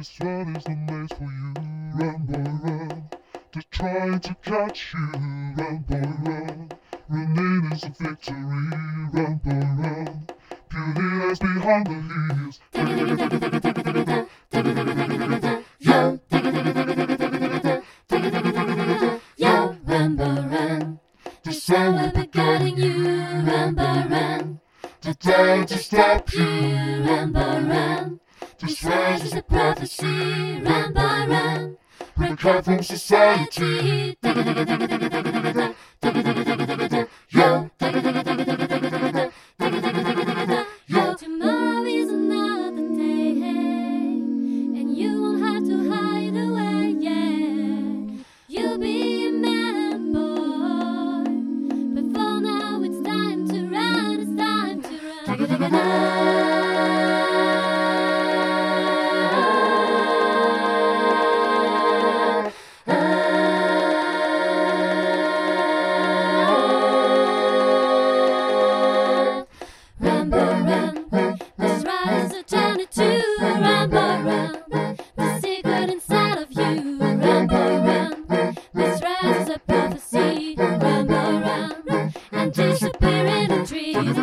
This one is the place for you. Run, boy, run. They're trying to catch you. Run, boy, run. Running is a victory. Run, boy, run. Beauty lies behind the hills. Yo, yo, run, boy, run. The sun will be guiding you. Run, boy, run. The day to stop you. Run, boy, run. This rise is a prophecy. Run, boy, run. Break out from society. Yo, yo. Tomorrow is another day, and you won't have to hide away. Yeah, you'll be a man, boy. But for now, it's time to run. It's time to run. Disappear in the trees.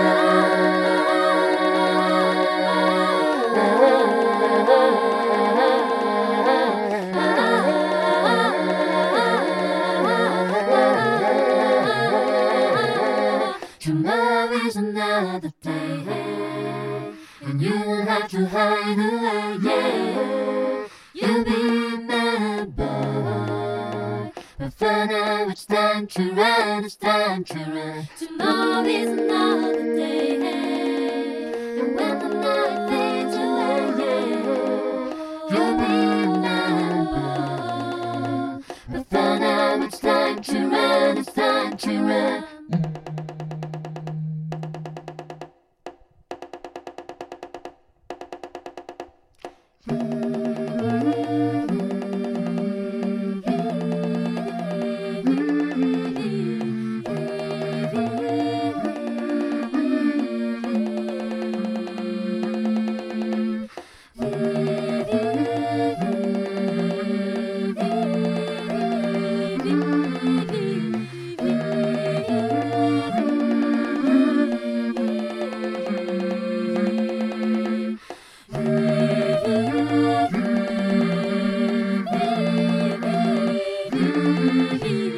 Tomorrow is another day, and you will have to hide away. Yeah, you'll be a man, boy. But for now it's time to run, it's time to run. Tomorrow is another day, and when the night fades away, yeah, you'll be a man, boy. But for now it's time to run, it's time to run. He